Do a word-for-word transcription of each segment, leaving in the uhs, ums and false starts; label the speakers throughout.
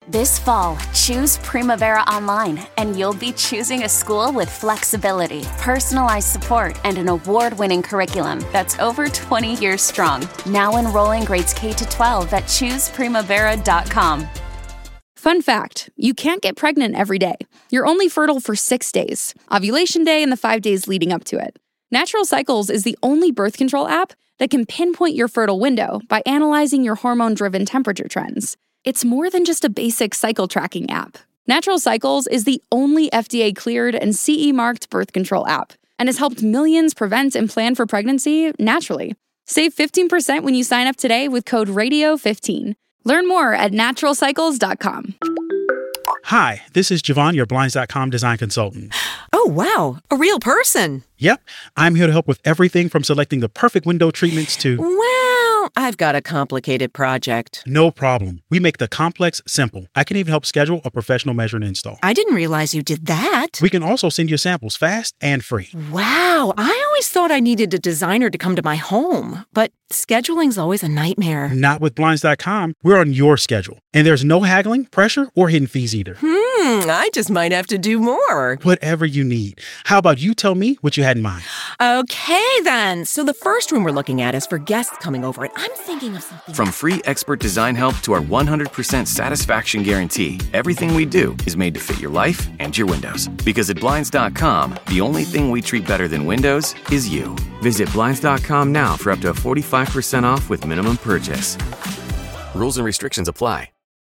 Speaker 1: This fall, choose Primavera Online, and you'll be choosing a school with flexibility, personalized support, and an award-winning curriculum that's over twenty years strong. Now enrolling grades K to twelve at choose primavera dot com.
Speaker 2: Fun fact, you can't get pregnant every day. You're only fertile for six days, ovulation day and the five days leading up to it. Natural Cycles is the only birth control app that can pinpoint your fertile window by analyzing your hormone-driven temperature trends. It's more than just a basic cycle tracking app. Natural Cycles is the only F D A-cleared and C E-marked birth control app and has helped millions prevent and plan for pregnancy naturally. Save fifteen percent when you sign up today with code radio fifteen. Learn more at natural cycles dot com.
Speaker 3: Hi, this is Javon, your Blinds dot com design consultant.
Speaker 4: Oh, wow. A real person.
Speaker 3: Yep. I'm here to help with everything from selecting the perfect window treatments to...
Speaker 4: Well, I've got a complicated project.
Speaker 3: No problem. We make the complex simple. I can even help schedule a professional measure and install.
Speaker 4: I didn't realize you did that.
Speaker 3: We can also send you samples fast and free.
Speaker 4: Wow. I always thought I needed a designer to come to my home, but scheduling's always a nightmare.
Speaker 3: Not with Blinds dot com. We're on your schedule. And there's no haggling, pressure, or hidden fees either.
Speaker 4: Hmm, I just might have to do more.
Speaker 3: Whatever you need. How about you tell me what you had in mind?
Speaker 4: Okay, then. So the first room we're looking at is for guests coming over, and I'm thinking of something...
Speaker 5: From free expert design help to our one hundred percent satisfaction guarantee, everything we do is made to fit your life and your windows. Because at Blinds dot com, the only thing we treat better than windows is you. Visit Blinds dot com now for up to forty-five percent off with minimum purchase. Rules and restrictions apply.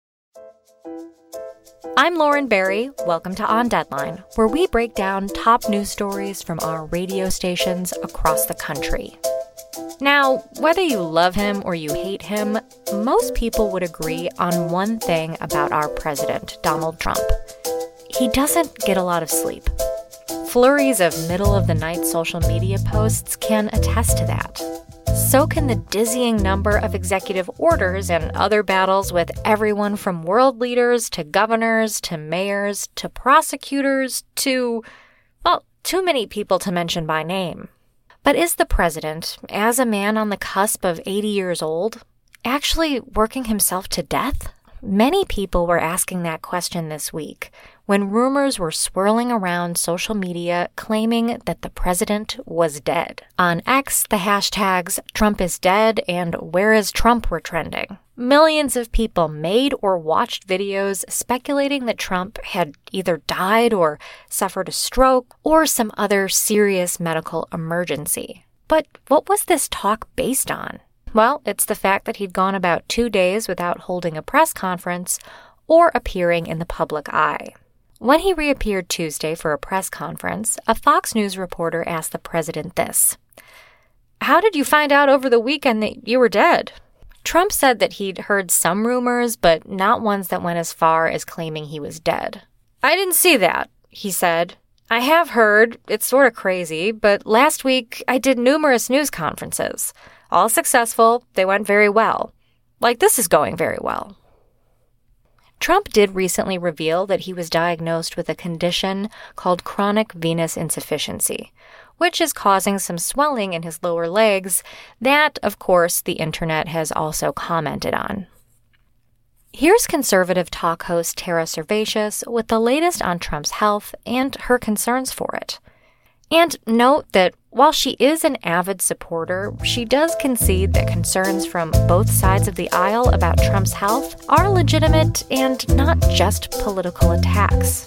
Speaker 6: I'm Lauren Barry. Welcome to On Deadline, where we break down top news stories from our radio stations across the country. Now, whether you love him or you hate him, most people would agree on one thing about our president, Donald Trump. He doesn't get a lot of sleep. Flurries of middle-of-the-night social media posts can attest to that. So can the dizzying number of executive orders and other battles with everyone from world leaders to governors to mayors to prosecutors to, well, too many people to mention by name. But is the president, as a man on the cusp of eighty years old, actually working himself to death? Many people were asking that question this week when rumors were swirling around social media claiming that the president was dead. On X, the hashtags Trump is dead and Where is Trump were trending. Millions of people made or watched videos speculating that Trump had either died or suffered a stroke or some other serious medical emergency. But what was this talk based on? Well, it's the fact that he'd gone about two days without holding a press conference or appearing in the public eye. When he reappeared Tuesday for a press conference, a Fox News reporter asked the president this: "How did you find out over the weekend that you were dead?" Trump said that he'd heard some rumors, but not ones that went as far as claiming he was dead. "I didn't see that," he said. "I have heard, it's sort of crazy, but last week I did numerous news conferences. All successful, they went very well. Like this is going very well." Trump did recently reveal that he was diagnosed with a condition called chronic venous insufficiency, which is causing some swelling in his lower legs that, of course, the internet has also commented on. Here's conservative talk host Tara Servatius with the latest on Trump's health and her concerns for it. And note that while she is an avid supporter, she does concede that concerns from both sides of the aisle about Trump's health are legitimate and not just political attacks.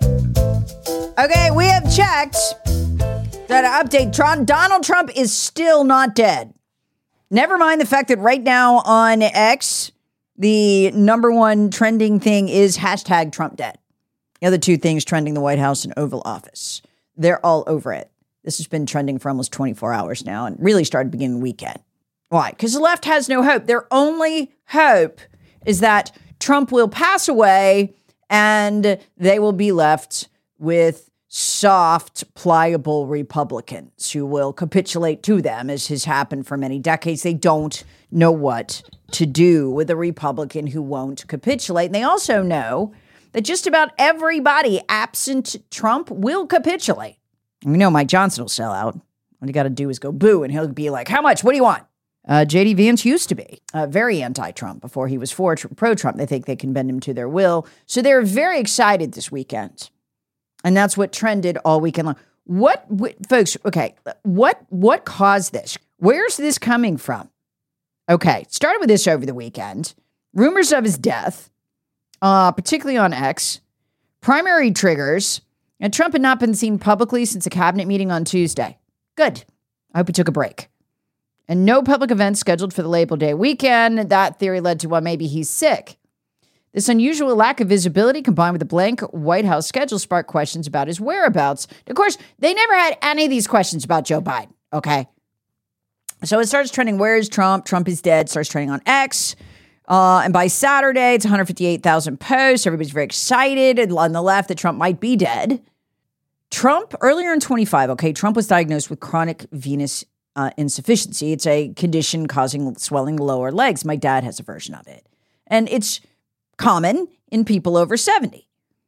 Speaker 7: Okay, we have checked. Got to update. Tron- Donald Trump is still not dead. Never mind the fact that right now on X, the number one trending thing is hashtag Trump dead. The other two things trending the White House and Oval Office. They're all over it. This has been trending for almost twenty-four hours now and really started beginning the weekend. Why? Because the left has no hope. Their only hope is that Trump will pass away and they will be left with soft, pliable Republicans who will capitulate to them, as has happened for many decades. They don't know what to do with a Republican who won't capitulate. And they also know that just about everybody absent Trump will capitulate. We know Mike Johnson will sell out. What you got to do is go boo, and he'll be like, how much? What do you want? Uh, J D Vance used to be uh, very anti-Trump before he was for pro-Trump. They think they can bend him to their will. So they're very excited this weekend. And that's what trended all weekend long. What, what folks, okay, what what caused this? Where's this coming from? Okay, started with this over the weekend. Rumors of his death, uh, particularly on X. Primary triggers. And Trump had not been seen publicly since a cabinet meeting on Tuesday. Good. I hope he took a break. And no public events scheduled for the Labor Day weekend. That theory led to, well, maybe he's sick. This unusual lack of visibility combined with the blank White House schedule sparked questions about his whereabouts. Of course, they never had any of these questions about Joe Biden, okay? So it starts trending, where is Trump? Trump is dead. Starts trending on X. Uh, and by Saturday, it's one hundred fifty-eight thousand posts. Everybody's very excited on the left that Trump might be dead. Trump, earlier in twenty-five, okay, Trump was diagnosed with chronic venous uh, insufficiency. It's a condition causing swelling lower legs. My dad has a version of it. And it's common in people over seventy.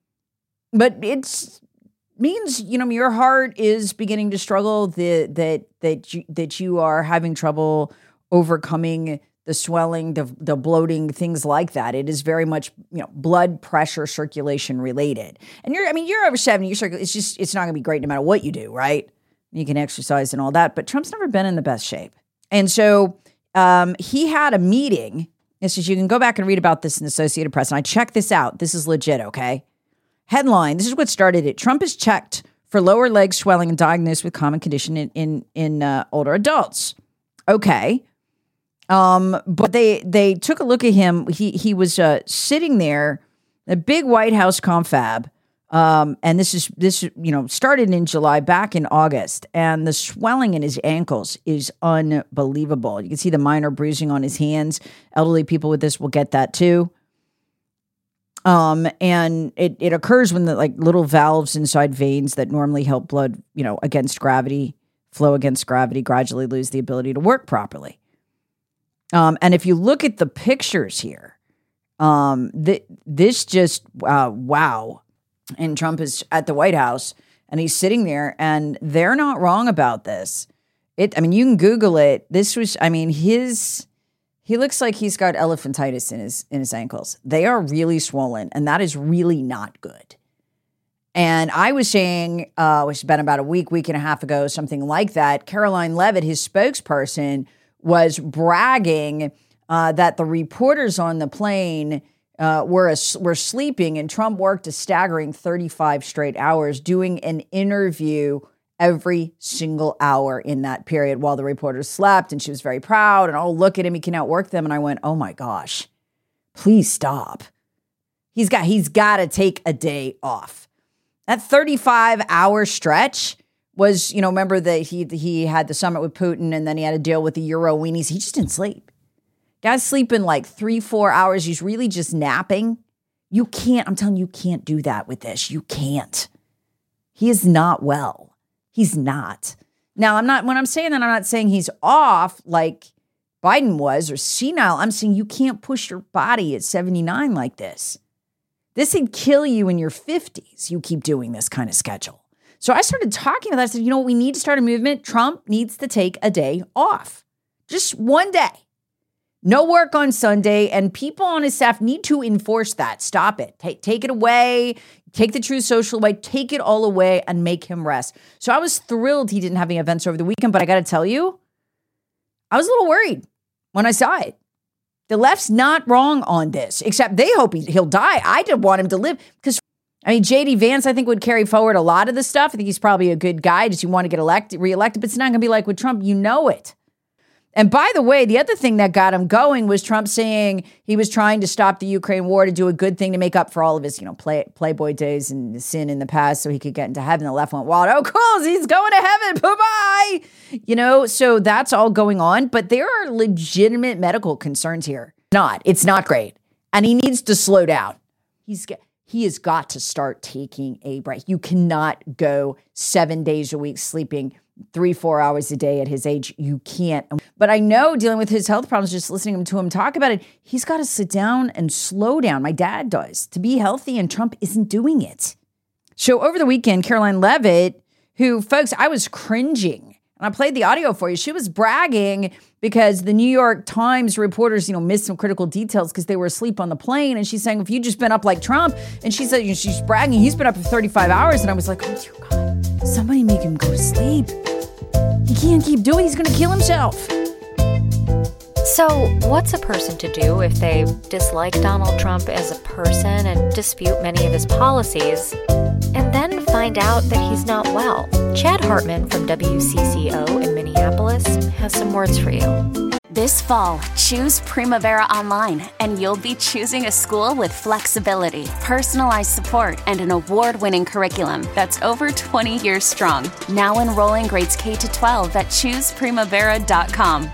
Speaker 7: But it means, you know, your heart is beginning to struggle, the, that that you, that you are having trouble overcoming the swelling, the, the bloating, things like that. It is very much, you know, blood pressure, circulation related. And you're, I mean, you're over seventy, you're, it's just, it's not going to be great no matter what you do, right? You can exercise and all that, but Trump's never been in the best shape. And so um, he had a meeting. This is, you can go back and read about this in the Associated Press. And I checked this out. This is legit, okay? Headline, this is what started it. Trump is checked for lower leg swelling and diagnosed with common condition in, in, in uh, older adults. Okay. Um, but they they took a look at him. He he was uh, sitting there, a big White House confab. Um, and this is this you know started in July, back in August, and the swelling in his ankles is unbelievable. You can see the minor bruising on his hands. Elderly people with this will get that too. Um, and it it occurs when the like little valves inside veins that normally help blood, you know, against gravity, flow against gravity, gradually lose the ability to work properly. Um, and if you look at the pictures here, um, th- this just, uh, wow. And Trump is at the White House and he's sitting there and they're not wrong about this. It, I mean, you can Google it. This was, I mean, his, he looks like he's got elephantitis in his, in his ankles. They are really swollen and that is really not good. And I was saying, uh, which has been about a week, week and a half ago, something like that, Caroline Leavitt, his spokesperson, was bragging uh, that the reporters on the plane uh, were a, were sleeping, and Trump worked a staggering thirty-five straight hours doing an interview every single hour in that period while the reporters slept, and she was very proud, and oh, look at him, he can outwork them. And I went, oh my gosh, please stop. He's got he's got to take a day off. That thirty-five hour stretch was, you know, remember that he he had the summit with Putin and then he had to deal with the Euro weenies. He just didn't sleep. Guy's sleeping like three, four hours. He's really just napping. You can't, I'm telling you, you can't do that with this. You can't. He is not well. He's not. Now, I'm not, when I'm saying that, I'm not saying he's off like Biden was or senile. I'm saying you can't push your body at seventy-nine like this. This would kill you in your fifties. You keep doing this kind of schedule. So I started talking about that. I said, you know what? We need to start a movement. Trump needs to take a day off. Just one day. No work on Sunday. And people on his staff need to enforce that. Stop it. Take, take it away. Take the Truth Social away. Take it all away and make him rest. So I was thrilled he didn't have any events over the weekend. But I got to tell you, I was a little worried when I saw it. The left's not wrong on this, except they hope he, he'll die. I did want him to live because I mean, J D Vance, I think, would carry forward a lot of the stuff. I think he's probably a good guy. Does he want to get elected, reelected? But it's not going to be like with Trump. You know it. And by the way, the other thing that got him going was Trump saying he was trying to stop the Ukraine war to do a good thing to make up for all of his, you know, play, Playboy days and sin in the past so he could get into heaven. The left went wild. Oh, cool. He's going to heaven. Bye-bye. You know, so that's all going on. But there are legitimate medical concerns here. Not. It's not great. And he needs to slow down. He's got... He has got to start taking a break. You cannot go seven days a week sleeping three, four hours a day at his age. You can't. But I know dealing with his health problems, just listening to him talk about it, he's got to sit down and slow down. My dad does to be healthy, and Trump isn't doing it. So over the weekend, Caroline Leavitt, who, folks, I was cringing. And I played the audio for you. She was bragging because the New York Times reporters, you know, missed some critical details because they were asleep on the plane. And she's saying, if you just been up like Trump, and she said, you know, she's bragging, he's been up for thirty-five hours. And I was like, oh, dear God, somebody make him go to sleep. He can't keep doing it. He's going to kill himself.
Speaker 6: So, what's a person to do if they dislike Donald Trump as a person and dispute many of his policies, and then find out that he's not well? Chad Hartman from W C C O in Minneapolis has some words for you.
Speaker 1: This fall, choose Primavera Online, and you'll be choosing a school with flexibility, personalized support, and an award-winning curriculum that's over twenty years strong. Now enrolling grades K to twelve at choose primavera dot com.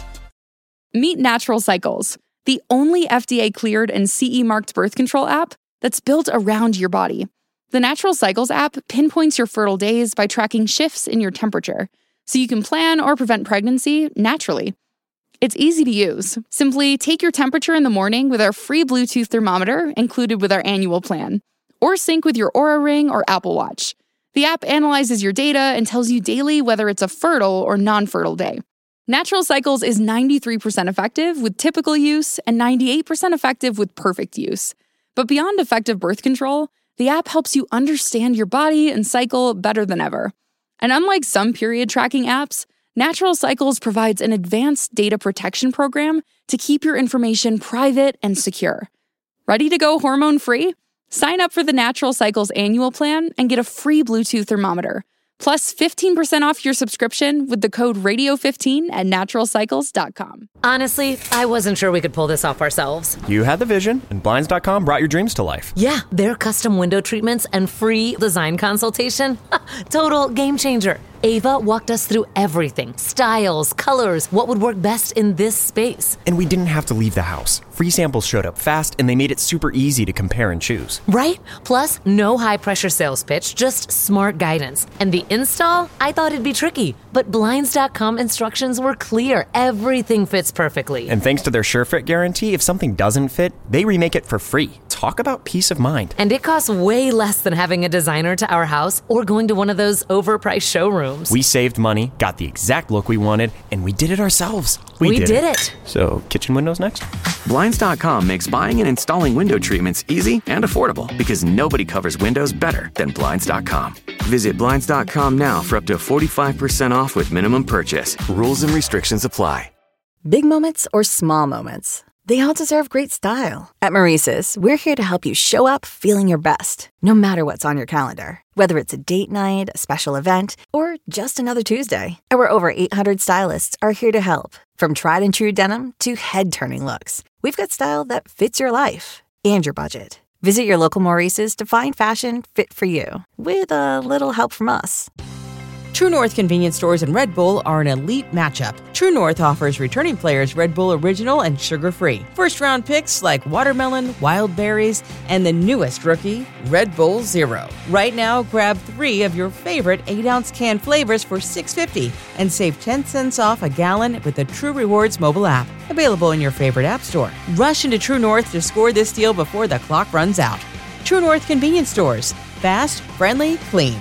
Speaker 2: Meet Natural Cycles, the only F D A-cleared and C E-marked birth control app that's built around your body. The Natural Cycles app pinpoints your fertile days by tracking shifts in your temperature, so you can plan or prevent pregnancy naturally. It's easy to use. Simply take your temperature in the morning with our free Bluetooth thermometer included with our annual plan, or sync with your Oura Ring or Apple Watch. The app analyzes your data and tells you daily whether it's a fertile or non-fertile day. Natural Cycles is ninety-three percent effective with typical use and ninety-eight percent effective with perfect use. But beyond effective birth control, the app helps you understand your body and cycle better than ever. And unlike some period tracking apps, Natural Cycles provides an advanced data protection program to keep your information private and secure. Ready to go hormone-free? Sign up for the Natural Cycles annual plan and get a free Bluetooth thermometer, plus fifteen percent off your subscription with the code radio fifteen at natural cycles dot com.
Speaker 4: Honestly, I wasn't sure we could pull this off ourselves.
Speaker 8: You had the vision, and Blinds dot com brought your dreams to life.
Speaker 4: Yeah, their custom window treatments and free design consultation. Total game changer. Ava walked us through everything. Styles, colors, what would work best in this space.
Speaker 8: And we didn't have to leave the house. Free samples showed up fast, and they made it super easy to compare and choose.
Speaker 4: Right? Plus, no high-pressure sales pitch, just smart guidance. And the install? I thought it'd be tricky. But Blinds dot com instructions were clear. Everything fits perfectly.
Speaker 8: And thanks to their SureFit guarantee, if something doesn't fit, they remake it for free. Talk about peace of mind.
Speaker 4: And it costs way less than having a designer to our house or going to one of those overpriced showrooms.
Speaker 8: We saved money, got the exact look we wanted, and we did it ourselves.
Speaker 4: We, we did, did it. it.
Speaker 8: So, kitchen windows next?
Speaker 5: Blinds dot com makes buying and installing window treatments easy and affordable because nobody covers windows better than Blinds dot com. Visit Blinds dot com now for up to forty-five percent off with minimum purchase. Rules and restrictions apply.
Speaker 9: Big moments or small moments, they all deserve great style. At Maurice's, we're here to help you show up feeling your best, no matter what's on your calendar. Whether it's a date night, a special event, or just another Tuesday. Our over eight hundred stylists are here to help. From tried and true denim to head-turning looks, we've got style that fits your life and your budget. Visit your local Maurice's to find fashion fit for you, with a little help from us.
Speaker 10: True North convenience stores and Red Bull are an elite matchup. True North offers returning players Red Bull Original and sugar-free. First-round picks like watermelon, wild berries, and the newest rookie, Red Bull Zero. Right now, grab three of your favorite eight-ounce can flavors for six dollars and fifty cents and save ten cents off a gallon with the True Rewards mobile app. Available in your favorite app store. Rush into True North to score this deal before the clock runs out. True North convenience stores. Fast, friendly, clean.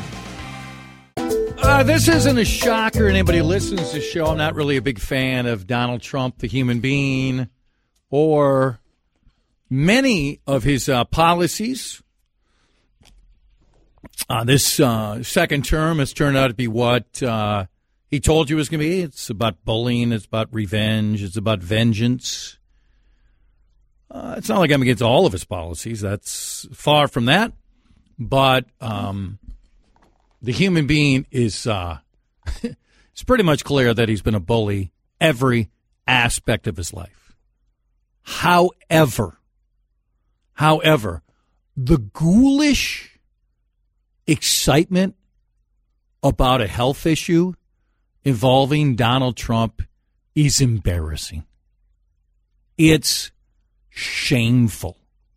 Speaker 11: Uh, this isn't a shocker. Anybody who listens to the show, I'm not really a big fan of Donald Trump, the human being, or many of his uh, policies. Uh, this uh, second term has turned out to be what uh, he told you it was going to be. It's about bullying. It's about revenge. It's about vengeance. Uh, it's not like I'm against all of his policies. That's far from that. But um, the human being is uh, it's pretty much clear that he's been a bully every aspect of his life. However, however, the ghoulish excitement about a health issue involving Donald Trump is embarrassing. It's shameful.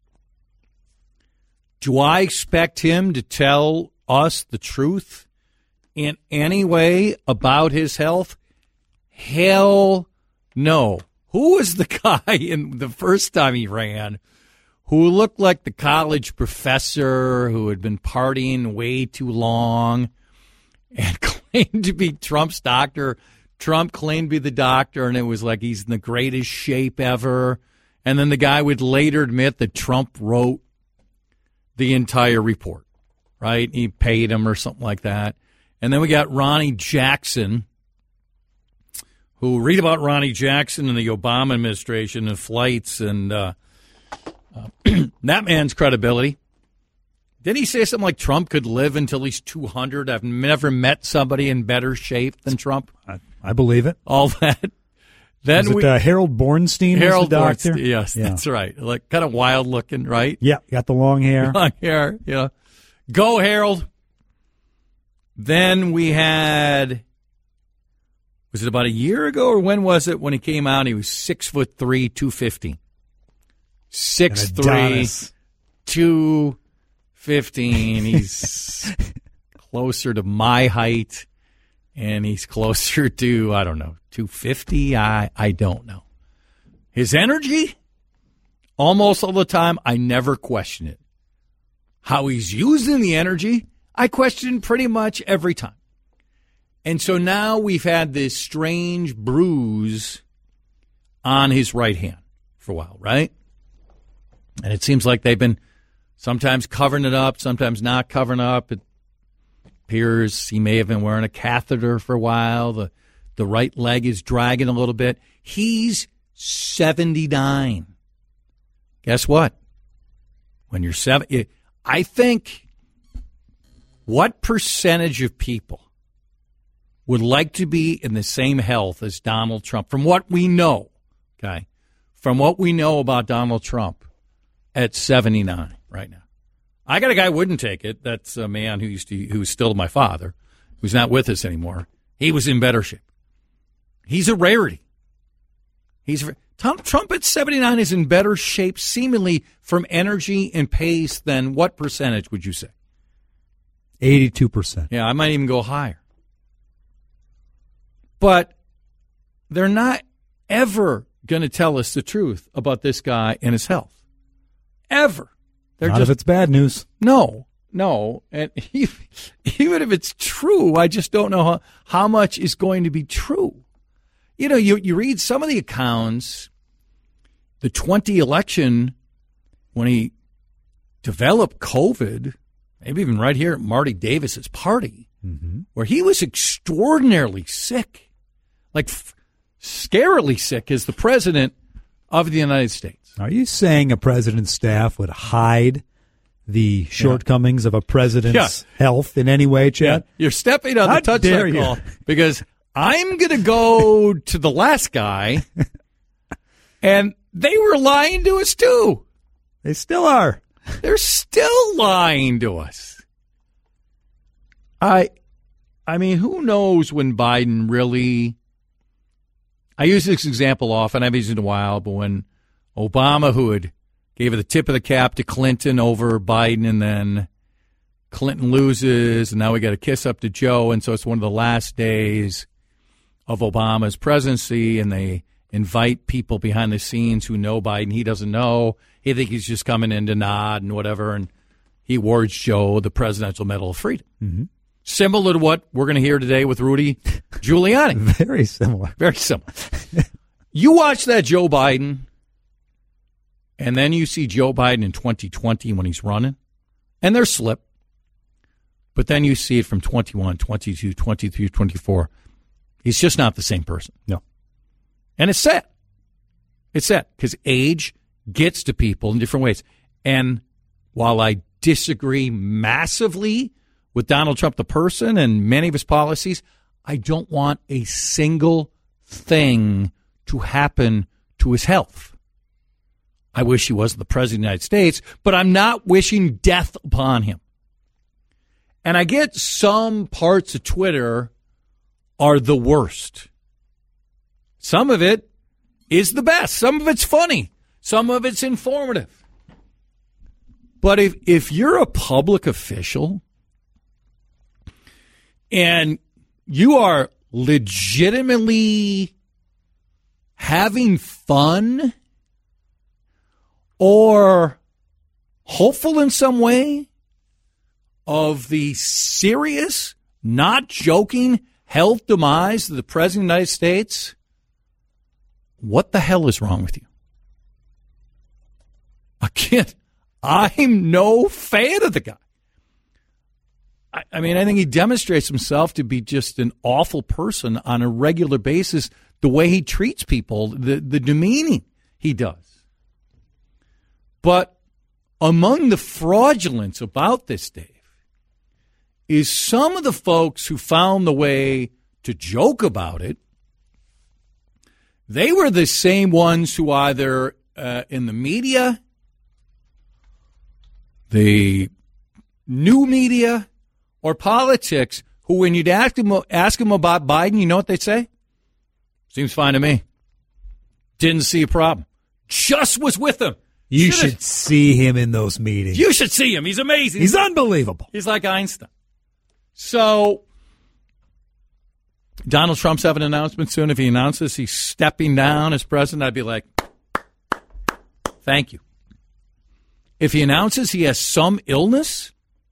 Speaker 11: Do I expect him to tell us the truth in any way about his health? Hell no. Who was the guy in the first time he ran who looked like the college professor who had been partying way too long and claimed to be Trump's doctor. Trump claimed to be the doctor, and it was like he's in the greatest shape ever. And then the guy would later admit that Trump wrote the entire report, right? He paid him or something like that. And then we got Ronnie Jackson, who read about Ronnie Jackson and the Obama administration and flights and uh, uh, that man's credibility. Didn't he say something like Trump could live until he's two hundred? I've never met somebody in better shape than Trump.
Speaker 12: I, I believe it.
Speaker 11: All that. Then
Speaker 12: was it
Speaker 11: we,
Speaker 12: uh, Harold Bornstein
Speaker 11: Harold
Speaker 12: was the doctor?
Speaker 11: Bornstein, yes,
Speaker 12: yeah.
Speaker 11: That's right. Like kind of wild looking, right?
Speaker 12: Yeah, got the long hair.
Speaker 11: Long hair, yeah. Go, Harold. Then we had, was it about a year ago or when was it when he came out? He was six foot three, two fifty. Six three, two fifteen. He's closer to my height, and he's closer to, I don't know, two fifty. I I don't know. His energy, almost all the time, I never question it. How he's using the energy, I question pretty much every time. And so now we've had this strange bruise on his right hand for a while, right? And it seems like they've been sometimes covering it up, sometimes not covering up. It appears he may have been wearing a catheter for a while. The the right leg is dragging a little bit. He's seventy-nine. Guess what? When you're seven, I think what percentage of people would like to be in the same health as Donald Trump? From what we know, okay, from what we know about Donald Trump at seventy-nine right now. I got a guy who wouldn't take it. That's a man who used to, who's still my father, who's not with us anymore. He was in better shape. He's a rarity. He's Tom, Trump at seventy-nine is in better shape, seemingly from energy and pace than what percentage would you say?
Speaker 12: eighty-two percent.
Speaker 11: Yeah, I might even go higher. But they're not ever going to tell us the truth about this guy and his health. Ever. They're
Speaker 12: Not
Speaker 11: just,
Speaker 12: if it's bad news.
Speaker 11: No, no. And even if it's true, I just don't know how, how much is going to be true. You know, you, you read some of the accounts, the twenty election, when he developed COVID, maybe even right here at Marty Davis's party, mm-hmm. where he was extraordinarily sick, like f- scarily sick as the president of the United States.
Speaker 12: Are you saying a president's staff would hide the shortcomings yeah. of a president's yeah. health in any way, Chad?
Speaker 11: Yeah. You're stepping on
Speaker 12: How
Speaker 11: the touchdown call because I'm going to go to the last guy, and they were lying to us too.
Speaker 12: They still are.
Speaker 11: They're still lying to us. I, I mean, who knows when Biden really... I use this example often. I've used it in a while, but when Obama, who had gave it the tip of the cap to Clinton over Biden, and then Clinton loses, and now we got to kiss up to Joe, and so it's one of the last days of Obama's presidency, and they invite people behind the scenes who know Biden. He doesn't know. He think he's just coming in to nod and whatever, and he awards Joe the Presidential Medal of Freedom.
Speaker 12: Mm-hmm.
Speaker 11: Similar to what we're going to hear today with Rudy Giuliani.
Speaker 12: Very similar.
Speaker 11: Very similar. You watch that Joe Biden, and then you see Joe Biden in twenty twenty when he's running, and there's slip. But then you see it from twenty-one, twenty-two, twenty-three, twenty-four. He's just not the same person.
Speaker 12: No.
Speaker 11: And it's sad. It's sad because age gets to people in different ways. And while I disagree massively with Donald Trump, the person, and many of his policies, I don't want a single thing to happen to his health. I wish he wasn't the president of the United States, but I'm not wishing death upon him. And I get some parts of Twitter are the worst. Some of it is the best. Some of it's funny. Some of it's informative. But if, if you're a public official and you are legitimately having fun or hopeful in some way of the serious not joking health demise of the President of the United States, what the hell is wrong with you? Again, I'm no fan of the guy. I, I mean, I think he demonstrates himself to be just an awful person on a regular basis, the way he treats people, the, the demeaning he does. But among the fraudulence about this, Dave, is some of the folks who found the way to joke about it, they were the same ones who either uh, in the media, the new media, or politics, who when you'd ask them, ask them about Biden, you know what they'd say? Seems fine to me. Didn't see a problem. Just was with him.
Speaker 12: You
Speaker 11: Should've,
Speaker 12: should see him in those meetings.
Speaker 11: You should see him. He's amazing.
Speaker 12: He's unbelievable.
Speaker 11: He's like Einstein. So Donald Trump's having an announcement soon. If he announces he's stepping down as president, I'd be like, thank you. If he announces he has some illness,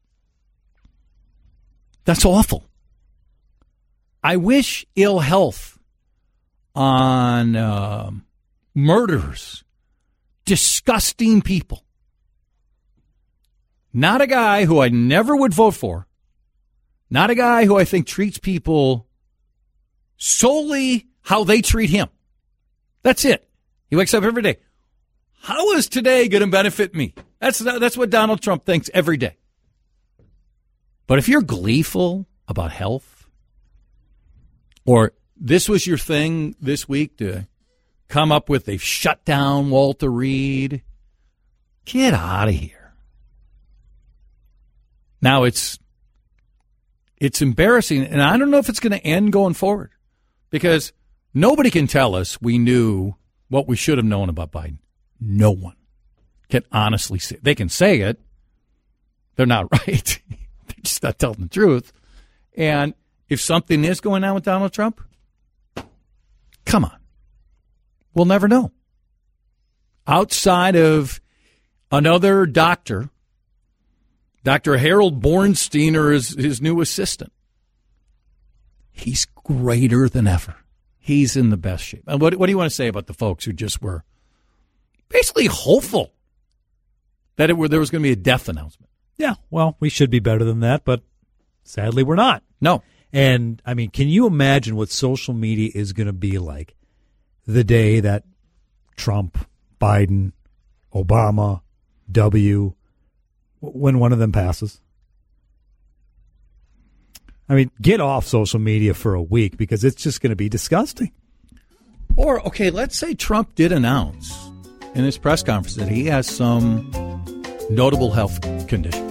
Speaker 11: that's awful. I wish ill health on um, murderers, disgusting people. Not a guy who I never would vote for. Not a guy who I think treats people solely how they treat him. That's it. He wakes up every day. How is today going to benefit me? That's that's what Donald Trump thinks every day. But if you're gleeful about health, or this was your thing this week to come up with they've shut down Walter Reed, get out of here. Now it's it's embarrassing, and I don't know if it's going to end going forward, because nobody can tell us we knew what we should have known about Biden. No one can honestly say. They can say it. They're not right. They're just not telling the truth. And if something is going on with Donald Trump, come on. We'll never know. Outside of another doctor, Doctor Harold Bornstein, or his, his new assistant, he's greater than ever. He's in the best shape. And what, what do you want to say about the folks who just were basically hopeful that it were, there was going to be a death announcement?
Speaker 12: Yeah, well, we should be better than that, but sadly we're not.
Speaker 11: No.
Speaker 12: And, I mean, can you imagine what social media is going to be like the day that Trump, Biden, Obama, W, when one of them passes? I mean, get off social media for a week, because it's just going to be disgusting.
Speaker 11: Or, okay, let's say Trump did announce in his press conference that he has some notable health condition.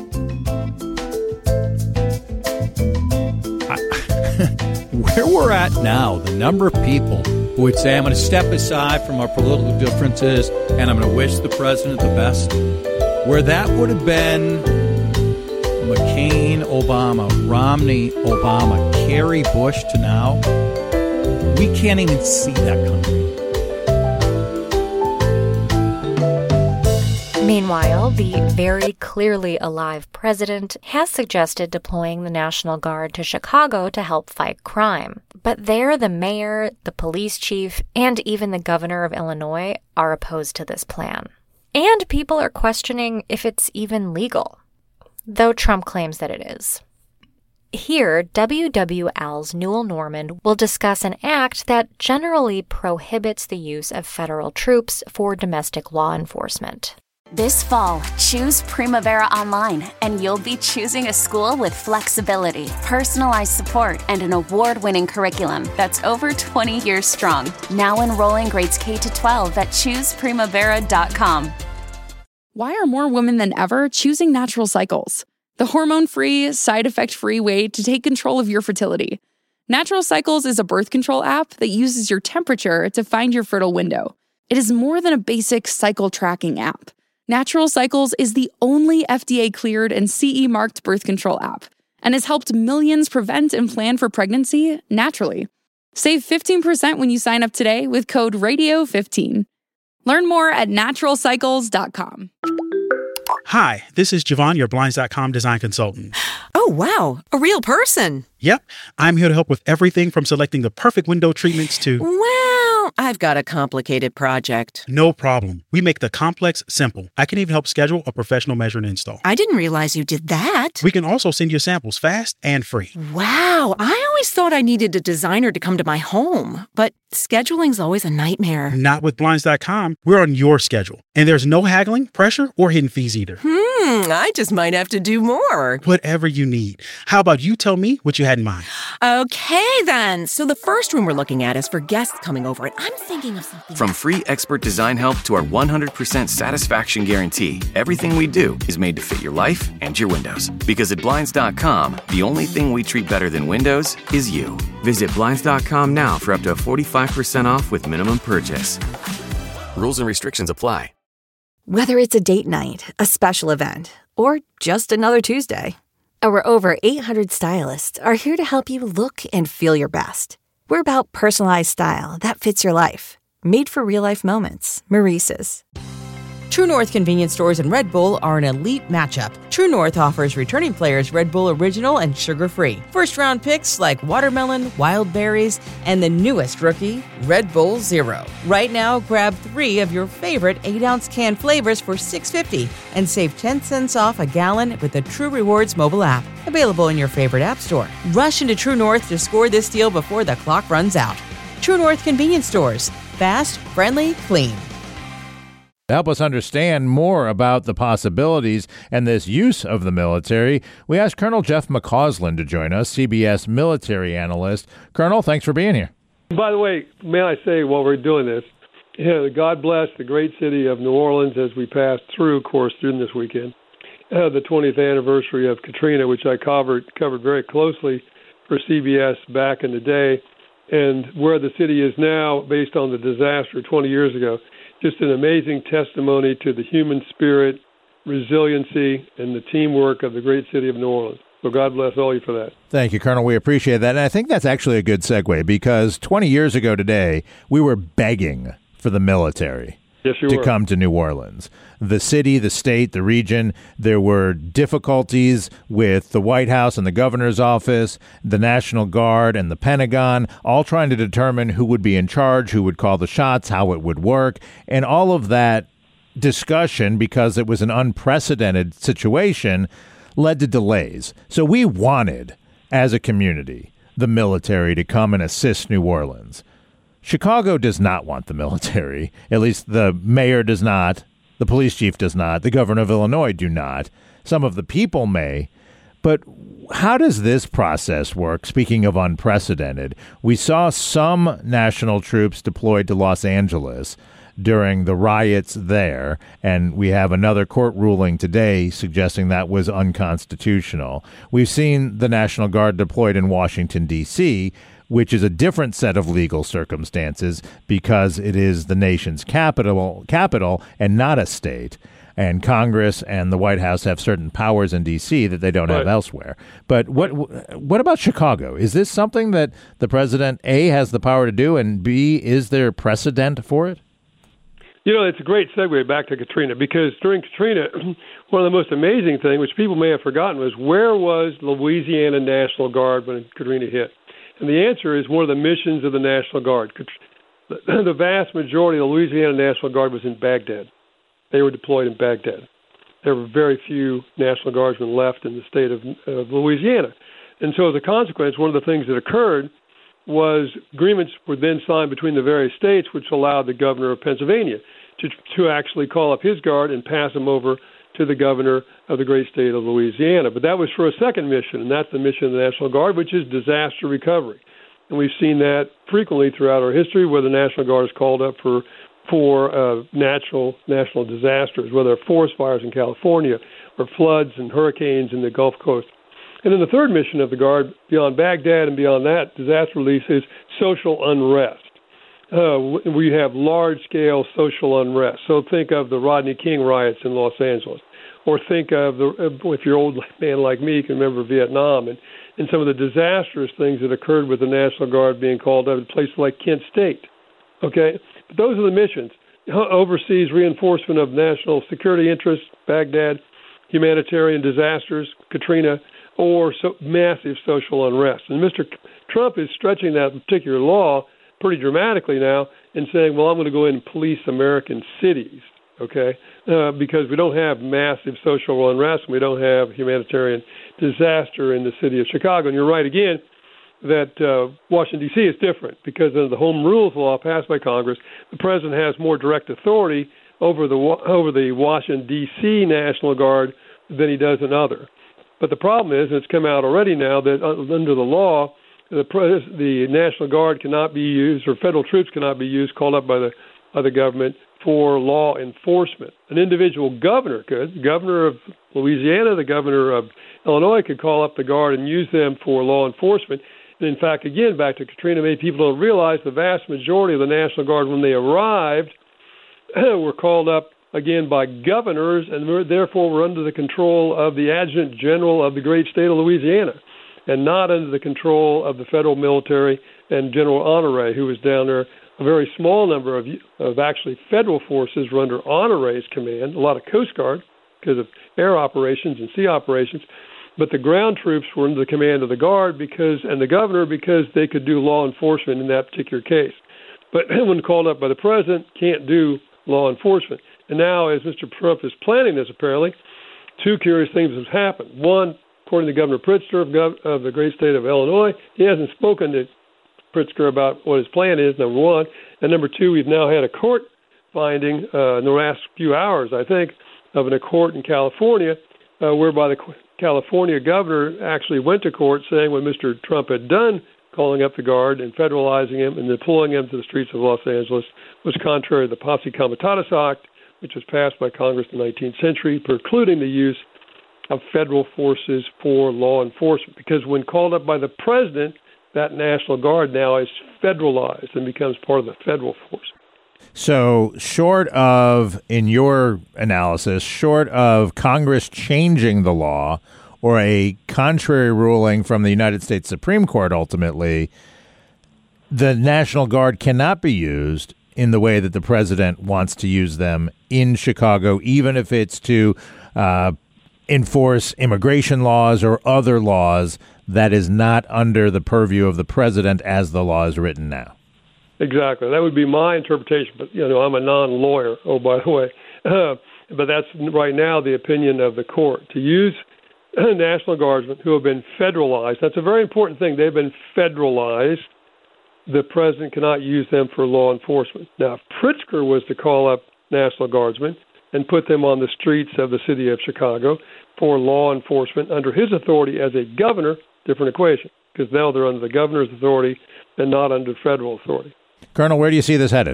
Speaker 11: I, where we're at now, the number of people who would say, I'm going to step aside from our political differences and I'm going to wish the president the best, where that would have been McCain, Obama, Romney, Obama, Kerry, Bush to now, we can't even see that country.
Speaker 6: Meanwhile, the very clearly alive president has suggested deploying the National Guard to Chicago to help fight crime. But there, the mayor, the police chief, and even the governor of Illinois are opposed to this plan. And people are questioning if it's even legal, though Trump claims that it is. Here, W W L's Newell Normand will discuss an act that generally prohibits the use of federal troops for domestic law enforcement.
Speaker 1: This fall, choose Primavera Online, and you'll be choosing a school with flexibility, personalized support, and an award-winning curriculum that's over twenty years strong. Now enrolling grades K to twelve at choose primavera dot com.
Speaker 2: Why are more women than ever choosing Natural Cycles? The hormone-free, side-effect-free way to take control of your fertility. Natural Cycles is a birth control app that uses your temperature to find your fertile window. It is more than a basic cycle tracking app. Natural Cycles is the only F D A-cleared and C E-marked birth control app and has helped millions prevent and plan for pregnancy naturally. Save fifteen percent when you sign up today with code radio fifteen. Learn more at natural cycles dot com.
Speaker 3: Hi, this is Javon, your Blinds dot com design consultant.
Speaker 13: Oh,
Speaker 10: wow, a real person.
Speaker 3: Yep, I'm here to help with everything from selecting the perfect window treatments to...
Speaker 10: Well, I've got a complicated project.
Speaker 3: No problem. We make the complex simple. I can even help schedule a professional measure and install.
Speaker 10: I didn't realize you did that.
Speaker 3: We can also send you samples fast and free.
Speaker 10: Wow, I always thought I needed a designer to come to my home, but scheduling's always a nightmare.
Speaker 3: Not with Blinds dot com. We're on your schedule. And there's no haggling, pressure, or hidden fees either.
Speaker 10: Hmm, I just might have to do more.
Speaker 3: Whatever you need. How about you tell me what you had in mind?
Speaker 10: Okay, then. So the first room we're looking at is for guests coming over, and I'm thinking of something...
Speaker 5: From free expert design help to our one hundred percent satisfaction guarantee, everything we do is made to fit your life and your windows. Because at Blinds dot com, the only thing we treat better than windows is you. Visit Blinds dot com now for up to forty-five percent off with minimum purchase. Rules and restrictions apply.
Speaker 9: Whether it's a date night, a special event, or just another Tuesday, our over eight hundred stylists are here to help you look and feel your best. We're about personalized style that fits your life. Made for real-life moments. Maurice's.
Speaker 10: True North convenience stores and Red Bull are an elite matchup. True North offers returning players Red Bull Original and sugar-free. First-round picks like watermelon, wild berries, and the newest rookie, Red Bull Zero. Right now, grab three of your favorite eight-ounce can flavors for six dollars and fifty cents and save ten cents off a gallon with the True Rewards mobile app. Available in your favorite app store. Rush into True North to score this deal before the clock runs out. True North convenience stores. Fast, friendly, clean.
Speaker 13: To help us understand more about the possibilities and this use of the military, we asked Colonel Jeff McCausland to join us, C B S military analyst. Colonel, thanks for being here.
Speaker 14: By the way, may I say while we're doing this, yeah, God bless the great city of New Orleans as we passed through, of course, during this weekend, uh, the twentieth anniversary of Katrina, which I covered, covered very closely for C B S back in the day, and where the city is now based on the disaster twenty years ago. Just an amazing testimony to the human spirit, resiliency, and the teamwork of the great city of New Orleans. So God bless all you for that.
Speaker 13: Thank you, Colonel. We appreciate that. And I think that's actually a good segue because twenty years ago today, we were begging for the military
Speaker 14: yes, you
Speaker 13: to
Speaker 14: were.
Speaker 13: come to New Orleans. The city, the state, the region, there were difficulties with the White House and the governor's office, the National Guard and the Pentagon, all trying to determine who would be in charge, who would call the shots, how it would work. And all of that discussion, because it was an unprecedented situation, led to delays. So we wanted, as a community, the military to come and assist New Orleans. Chicago does not want the military. At least the mayor does not. The police chief does not. The governor of Illinois do not. Some of the people may. But how does this process work? Speaking of unprecedented, we saw some national troops deployed to Los Angeles during the riots there, and we have another court ruling today suggesting that was unconstitutional. We've seen the National Guard deployed in Washington, D C, which is a different set of legal circumstances because it is the nation's capital, capital and not a state. And Congress and the White House have certain powers in D C that they don't
Speaker 14: right.
Speaker 13: have elsewhere. But what what about Chicago? Is this something that the president, A, has the power to do, and B, is there precedent for it?
Speaker 14: You know, it's a great segue back to Katrina because during Katrina, one of the most amazing things, which people may have forgotten, was where was the Louisiana National Guard when Katrina hit? And the answer is one of the missions of the National Guard. The vast majority of the Louisiana National Guard was in Baghdad. They were deployed in Baghdad. There were very few National Guardsmen left in the state of, of Louisiana. And so as a consequence, one of the things that occurred was agreements were then signed between the various states, which allowed the governor of Pennsylvania to, to actually call up his guard and pass them over to the governor of the great state of Louisiana. But that was for a second mission, and that's the mission of the National Guard, which is disaster recovery. And we've seen that frequently throughout our history where the National Guard is called up for for uh, natural national disasters, whether forest fires in California or floods and hurricanes in the Gulf Coast. And then the third mission of the Guard, beyond Baghdad and beyond that disaster relief, is social unrest. Uh, we have large-scale social unrest. So think of the Rodney King riots in Los Angeles, or think of, the, if you're an old man like me, you can remember Vietnam and, and some of the disastrous things that occurred with the National Guard being called up in places like Kent State. Okay? But those are the missions. Overseas reinforcement of national security interests, Baghdad, humanitarian disasters, Katrina, or so massive social unrest. And Mister Trump is stretching that particular law pretty dramatically now and saying, well, I'm going to go in and police American cities, okay, uh, because we don't have massive social unrest and we don't have humanitarian disaster in the city of Chicago. And you're right, again, that uh, Washington, D C is different because of the Home Rules law passed by Congress. The president has more direct authority over the over the Washington, D C National Guard than he does in other. But the problem is, and it's come out already now, that under the law, the pres- the National Guard cannot be used, or federal troops cannot be used, called up by the by the government for law enforcement. An individual governor could. The governor of Louisiana, the governor of Illinois could call up the Guard and use them for law enforcement. And in fact, again, back to Katrina, many people don't realize the vast majority of the National Guard, when they arrived, were called up again by governors, and therefore were under the control of the Adjutant General of the great state of Louisiana, and not under the control of the federal military and General Honoré, who was down there. A very small number of of actually federal forces were under Honoré's command, a lot of Coast Guard because of air operations and sea operations, but the ground troops were under the command of the Guard because and the governor because they could do law enforcement in that particular case. But when called up by the president, can't do law enforcement. And now, as Mister Trump is planning this, apparently, two curious things have happened. One, according to Governor Pritzker of, Gov- of the great state of Illinois, he hasn't spoken to Pritzker about what his plan is, number one. And number two, we've now had a court finding uh, in the last few hours, I think, of in a court in California, uh, whereby the California governor actually went to court saying what Mister Trump had done, calling up the Guard and federalizing him and deploying him to the streets of Los Angeles, was contrary to the Posse Comitatus Act, which was passed by Congress in the nineteenth century, precluding the use of federal forces for law enforcement. Because when called up by the president, that National Guard now is federalized and becomes part of the federal force.
Speaker 13: So short of, in your analysis, short of Congress changing the law or a contrary ruling from the United States Supreme Court ultimately, the National Guard cannot be used in the way that the president wants to use them in Chicago, even if it's to uh, enforce immigration laws or other laws that is not under the purview of the president as the law is written now.
Speaker 14: Exactly. That would be my interpretation. But, you know, I'm a non-lawyer, oh, by the way. Uh, but that's right now the opinion of the court. To use National Guardsmen who have been federalized, that's a very important thing. They've been federalized. The president cannot use them for law enforcement. Now, if Pritzker was to call up National Guardsmen and put them on the streets of the city of Chicago for law enforcement under his authority as a governor, different equation, because now they're under the governor's authority and not under federal authority.
Speaker 13: Colonel, where do you see this headed?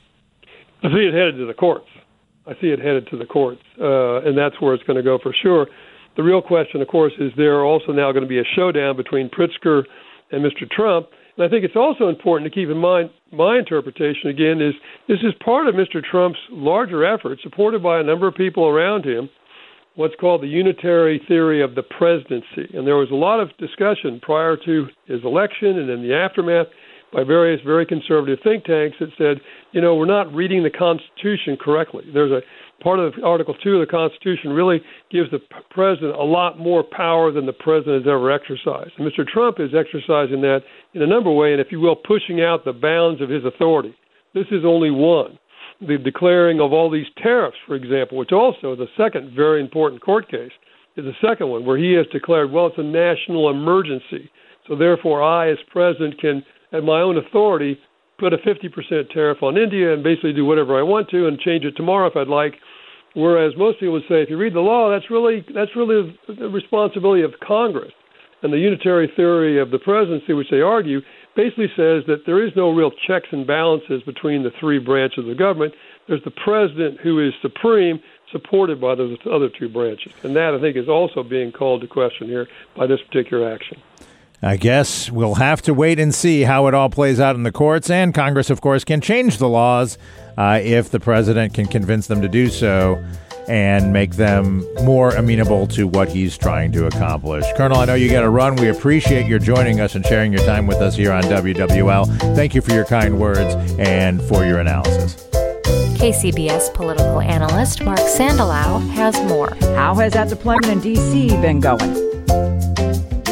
Speaker 14: I see it headed to the courts. I see it headed to the courts, uh, and that's where it's going to go for sure. The real question, of course, is there also now going to be a showdown between Pritzker and Mister Trump. And I think it's also important to keep in mind, my interpretation, again, is this is part of Mister Trump's larger effort, supported by a number of people around him, what's called the unitary theory of the presidency. And there was a lot of discussion prior to his election and in the aftermath by various very conservative think tanks that said, you know, we're not reading the Constitution correctly. There's a part of Article two of the Constitution really gives the president a lot more power than the president has ever exercised. And Mister Trump is exercising that in a number of ways, and if you will, pushing out the bounds of his authority. This is only one. The declaring of all these tariffs, for example, which also is a second very important court case, is the second one where he has declared, well, it's a national emergency. So therefore, I, as president, can, at my own authority, put a fifty percent tariff on India and basically do whatever I want to and change it tomorrow if I'd like. Whereas most people would say, if you read the law, that's really that's really the responsibility of Congress. And the unitary theory of the presidency, which they argue, basically says that there is no real checks and balances between the three branches of the government. There's the president who is supreme, supported by those other two branches. And that, I think, is also being called to question here by this particular action.
Speaker 13: I guess we'll have to wait and see how it all plays out in the courts. And Congress, of course, can change the laws uh, if the president can convince them to do so and make them more amenable to what he's trying to accomplish. Colonel, I know you got to run. We appreciate your joining us and sharing your time with us here on W W L. Thank you for your kind words and for your analysis.
Speaker 6: K C B S political analyst Mark Sandelau has more.
Speaker 15: How has that deployment in D C been going?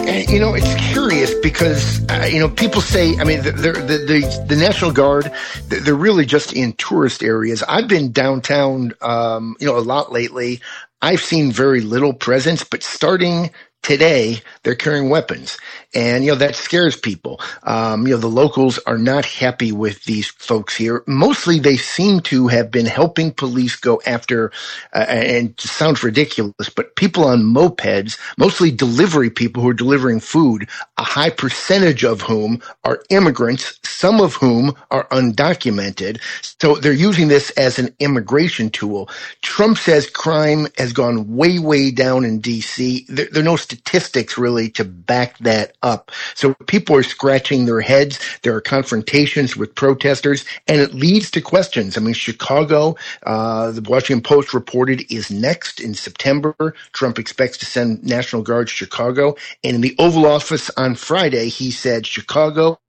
Speaker 15: And, you know, it's curious because, uh, you know, people say, I mean, the, the, the, the National Guard, they're really just in tourist areas. I've been downtown, um, you know, a lot lately. I've seen very little presence, but starting today, they're carrying weapons. And, you know, that scares people. Um, you know, the locals are not happy with these folks here. Mostly they seem to have been helping police go after, uh, and it sounds ridiculous, but people on mopeds, mostly delivery people who are delivering food, a high percentage of whom are immigrants, some of whom are undocumented. So they're using this as an immigration tool. Trump says crime has gone way, way down in D C. There, there are no statistics really to back that up. So people are scratching their heads. There are confrontations with protesters, and it leads to questions. I mean, Chicago, uh, the Washington Post reported, is next in September. Trump expects to send National Guard to Chicago. And in the Oval Office on Friday, he said Chicago,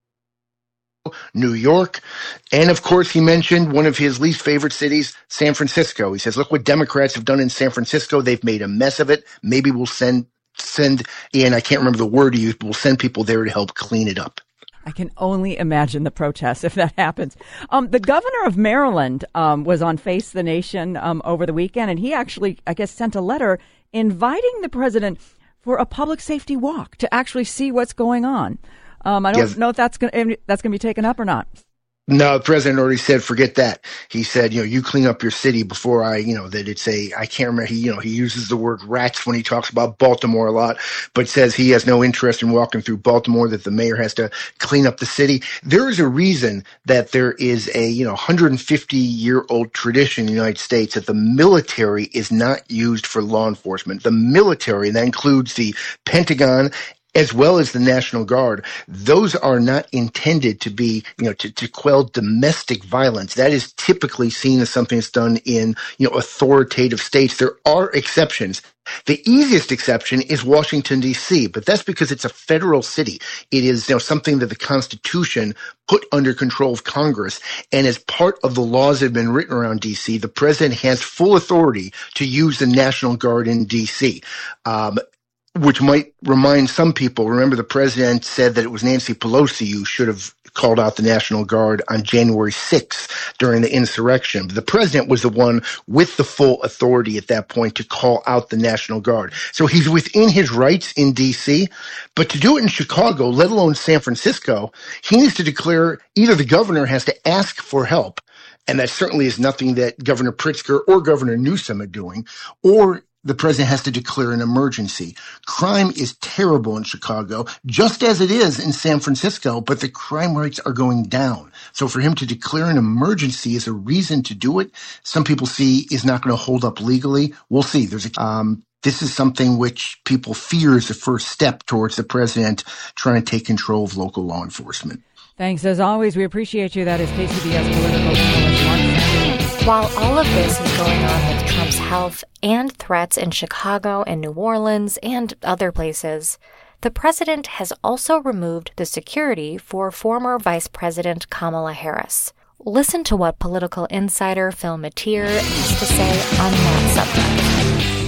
Speaker 15: New York, and of course he mentioned one of his least favorite cities, San Francisco. He says, look what Democrats have done in San Francisco. They've made a mess of it. Maybe we'll send send in, I can't remember the word he used, but we'll send people there to help clean it up.
Speaker 7: I can only imagine the protests if that happens. Um, the governor of Maryland um, was on Face the Nation um, over the weekend, and he actually, I guess, sent a letter inviting the president for a public safety walk to actually see what's going on. Um, I don't yes. know if that's going that's going to be taken up or not.
Speaker 15: No, the president already said, forget that. He said, you know, you clean up your city before I, you know, that it's a, I can't remember, he, you know, he uses the word rats when he talks about Baltimore a lot, but says he has no interest in walking through Baltimore, that the mayor has to clean up the city. There is a reason that there is a, you know, one hundred fifty year old tradition in the United States that the military is not used for law enforcement. The military, and that includes the Pentagon as well as the National Guard, those are not intended to be, you know, to, to quell domestic violence. That is typically seen as something that's done in, you know, authoritative states. There are exceptions. The easiest exception is Washington, D C, but that's because it's a federal city. It is, you know, something that the Constitution put under control of Congress. And as part of the laws that have been written around D C, the president has full authority to use the National Guard in D C. Um, which might remind some people, remember the president said that it was Nancy Pelosi who should have called out the National Guard on January sixth during the insurrection. But the president was the one with the full authority at that point to call out the National Guard. So he's within his rights in D C, but to do it in Chicago, let alone San Francisco, he needs to declare, either the governor has to ask for help, and that certainly is nothing that Governor Pritzker or Governor Newsom are doing, or the president has to declare an emergency. Crime is terrible in Chicago, just as it is in San Francisco, but the crime rates are going down. So for him to declare an emergency is a reason to do it. Some people see is not going to hold up legally. We'll see. There's a, um, this is something which people fear is the first step towards the president trying to take control of local law enforcement.
Speaker 7: Thanks. As always, we appreciate you. That is K C B S political analyst Mark Sanders.
Speaker 6: While all of this is going on with Trump's health and threats in Chicago and New Orleans and other places, the president has also removed the security for former Vice President Kamala Harris. Listen to what political insider Phil Matier has to say on that subject.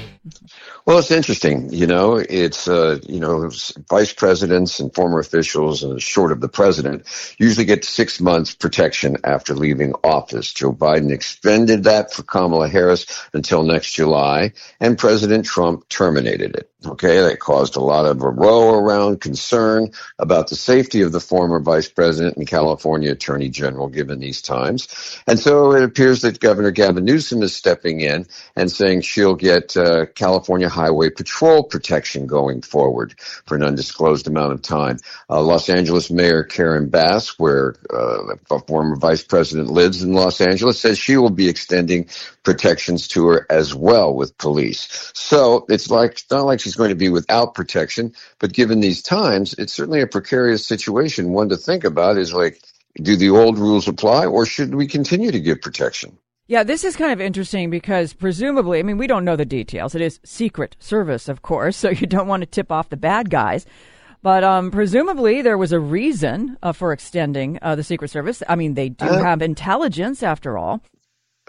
Speaker 16: Well, it's interesting. You know, it's, uh, you know, vice presidents and former officials, uh, short of the president, usually get six months protection after leaving office. Joe Biden extended that for Kamala Harris until next July, and President Trump terminated it. Okay, that caused a lot of a row around concern about the safety of the former vice president and California attorney general given these times. And so it appears that Governor Gavin Newsom is stepping in and saying she'll get uh, California Highway Patrol protection going forward for an undisclosed amount of time. Uh, Los Angeles Mayor Karen Bass, where uh, a former vice president lives in Los Angeles, says she will be extending protections to her as well with police. So it's like, it's not like she's going to be without protection, but given these times, it's certainly a precarious situation. One to think about is like, do the old rules apply, or should we continue to give protection?
Speaker 7: Yeah, this is kind of interesting because presumably, I mean, we don't know the details. It is Secret Service, of course, so you don't want to tip off the bad guys. But um, presumably there was a reason uh, for extending uh, the Secret Service. I mean, they do uh, have intelligence after all.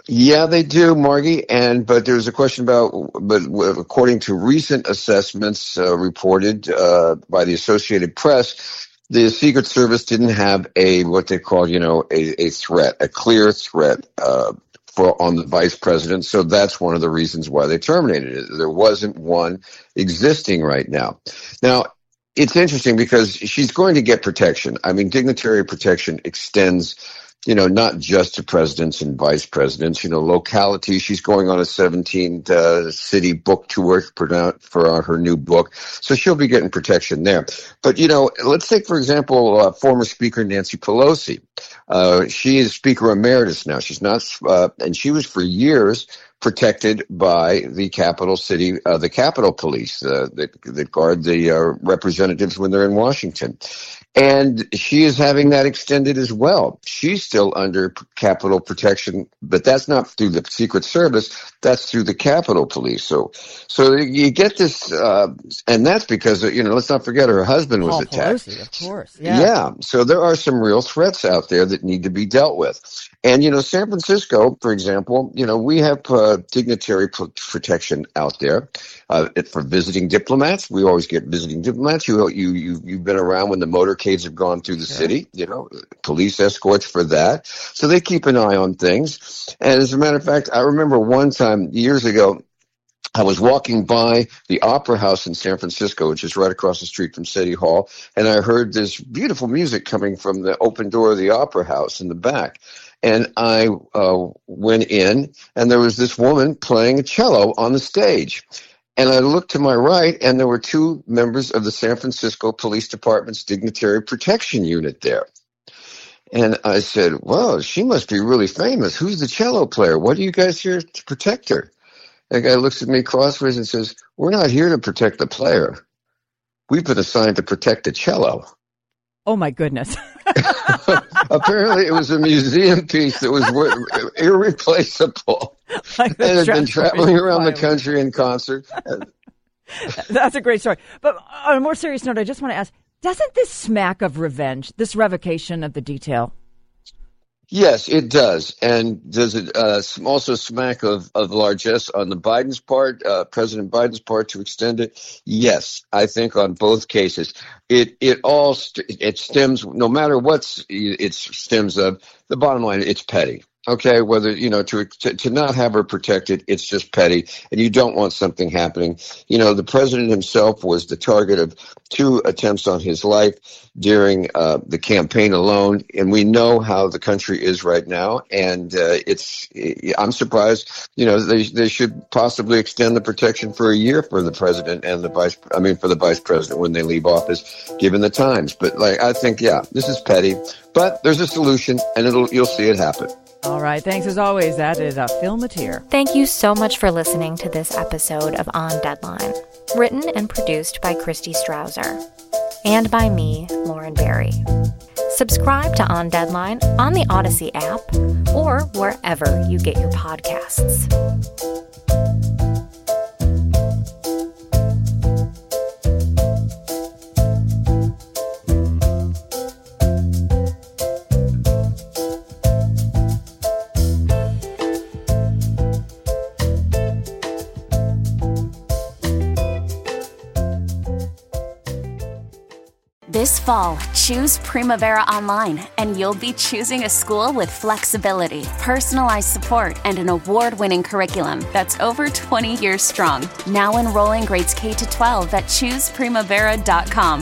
Speaker 16: Yeah, they do, Margie. And but there's a question about, but according to recent assessments uh, reported uh, by the Associated Press, the Secret Service didn't have a what they call, you know, a, a threat, a clear threat uh, for on the vice president. So that's one of the reasons why they terminated it. There wasn't one existing right now. Now, it's interesting because she's going to get protection. I mean, dignitary protection extends, you know, not just to presidents and vice presidents, you know, locality. She's going on a seventeen uh, city book tour for, for her new book. So she'll be getting protection there. But, you know, let's take, for example, uh, former Speaker Nancy Pelosi. Uh, she is Speaker Emeritus now. She's not, uh, and she was for years protected by the Capitol City, uh, the Capitol Police, uh, that, that guard the uh, representatives when they're in Washington. And she is having that extended as well. She's still under Capitol protection, but that's not through the Secret Service. That's through the Capitol Police. So, so you get this, uh, and that's because, you know, let's not forget her husband was
Speaker 7: Paul
Speaker 16: attacked.
Speaker 7: Pelosi, of course. Yeah.
Speaker 16: Yeah. So there are some real threats out there that need to be dealt with. And, you know, San Francisco, for example, you know, we have uh, dignitary p- protection out there uh, for visiting diplomats. We always get visiting diplomats. You, you, you, you've been around when the motorcades have gone through the yeah. city, you know, police escorts for that. So they keep an eye on things. And as a matter of fact, I remember one time years ago, I was walking by the Opera House in San Francisco, which is right across the street from City Hall, and I heard this beautiful music coming from the open door of the Opera House in the back. And I uh, went in, and there was this woman playing a cello on the stage. And I looked to my right, and there were two members of the San Francisco Police Department's Dignitary Protection Unit there. And I said, well, she must be really famous. Who's the cello player? What are you guys here to protect her? The guy looks at me crossways and says, we're not here to protect the player. We've been assigned to protect the cello.
Speaker 7: Oh, my goodness.
Speaker 16: Apparently, it was a museum piece that was irreplaceable. Like and had been traveling around the country in concert.
Speaker 7: That's a great story. But on a more serious note, I just want to ask, doesn't this smack of revenge, this revocation of the detail?
Speaker 16: Yes, it does. And does it uh, also smack of, of largesse on the Biden's part, uh, President Biden's part to extend it? Yes, I think on both cases. It it all st- it stems, no matter what it stems of, the bottom line, it's petty. Okay, whether, you know, to, to to not have her protected, it's just petty, and you don't want something happening. You know, the president himself was the target of two attempts on his life during uh, the campaign alone, and we know how the country is right now, and uh, it's, I'm surprised, you know, they they should possibly extend the protection for a year for the president and the vice, I mean, for the vice president when they leave office, given the times. But, like, I think, yeah, this is petty, but there's a solution, and it'll you'll see it happen.
Speaker 7: All right. Thanks as always. That is a Phil Mateer.
Speaker 6: Thank you so much for listening to this episode of On Deadline, written and produced by Christy Strouser, and by me, Lauren Barry. Subscribe to On Deadline on the Odyssey app or wherever you get your podcasts.
Speaker 1: This fall, choose Primavera Online, and you'll be choosing a school with flexibility, personalized support, and an award-winning curriculum that's over twenty years strong. Now enrolling grades K to twelve at choose primavera dot com.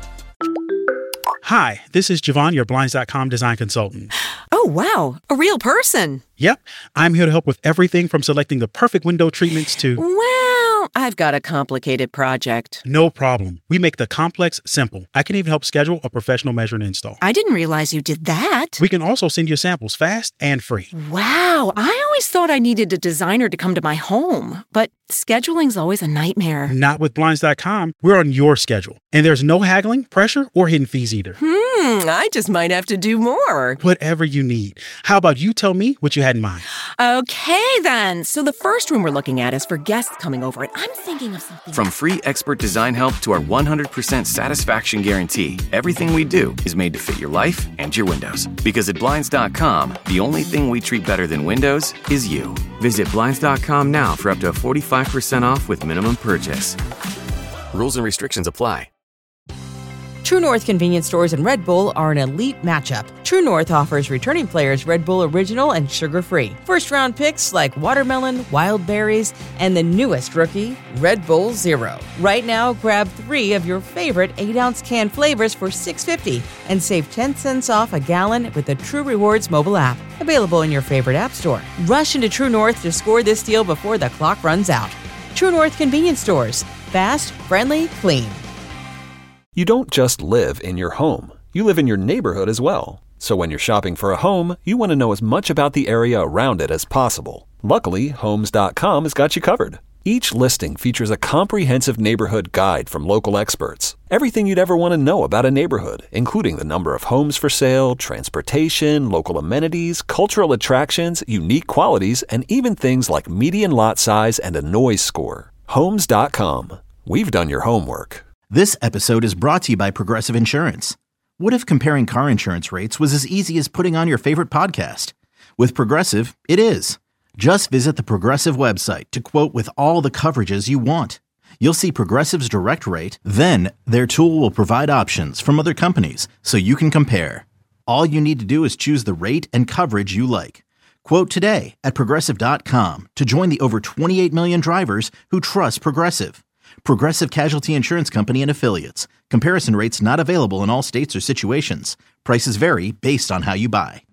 Speaker 3: Hi, this is Javon, your Blinds dot com design consultant.
Speaker 17: Oh, wow. A real person.
Speaker 3: Yep. I'm here to help with everything from selecting the perfect window treatments to...
Speaker 17: Well, I've got a complicated project.
Speaker 3: No problem. We make the complex simple. I can even help schedule a professional measure and install.
Speaker 17: I didn't realize you did that.
Speaker 3: We can also send you samples fast and free.
Speaker 17: Wow. I always thought I needed a designer to come to my home, but scheduling's always a nightmare.
Speaker 3: Not with Blinds dot com. We're on your schedule. And there's no haggling, pressure, or hidden fees either.
Speaker 17: Hmm, I just might have to do more.
Speaker 3: Whatever you need. How about you tell me what you had in mind?
Speaker 17: Okay, then. So the first room we're looking at is for guests coming over, and I'm thinking of something.
Speaker 5: From free expert design help to our one hundred percent satisfaction guarantee, everything we do is made to fit your life and your windows. Because at Blinds dot com, the only thing we treat better than windows is you. Visit Blinds dot com now for up to forty-five percent off with minimum purchase. Rules and restrictions apply.
Speaker 10: True North convenience stores and Red Bull are an elite matchup. True North offers returning players Red Bull Original and sugar-free. First-round picks like watermelon, wild berries, and the newest rookie, Red Bull Zero. Right now, grab three of your favorite eight-ounce can flavors for six dollars and fifty cents and save ten cents off a gallon with the True Rewards mobile app. Available in your favorite app store. Rush into True North to score this deal before the clock runs out. True North convenience stores. Fast, friendly, clean.
Speaker 18: You don't just live in your home. You live in your neighborhood as well. So when you're shopping for a home, you want to know as much about the area around it as possible. Luckily, Homes dot com has got you covered. Each listing features a comprehensive neighborhood guide from local experts. Everything you'd ever want to know about a neighborhood, including the number of homes for sale, transportation, local amenities, cultural attractions, unique qualities, and even things like median lot size and a noise score. Homes dot com. We've done your homework.
Speaker 19: This episode is brought to you by Progressive Insurance. What if comparing car insurance rates was as easy as putting on your favorite podcast? With Progressive, it is. Just visit the Progressive website to quote with all the coverages you want. You'll see Progressive's direct rate, then their tool will provide options from other companies so you can compare. All you need to do is choose the rate and coverage you like. Quote today at Progressive dot com to join the over twenty-eight million drivers who trust Progressive. Progressive Casualty Insurance Company and Affiliates. Comparison rates not available in all states or situations. Prices vary based on how you buy.